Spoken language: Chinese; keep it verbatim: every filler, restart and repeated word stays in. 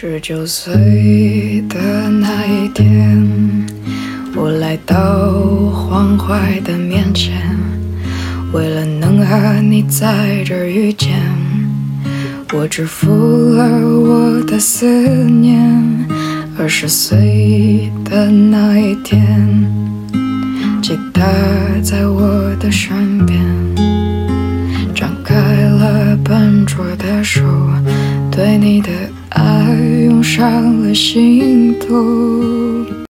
十九岁的那一天，我来到黄淮的面前，为了能和你在这儿遇见，我支付了我的思念。二十岁的那一天，吉他在我的身边，张开了笨拙的手，对你的爱涌上了心头。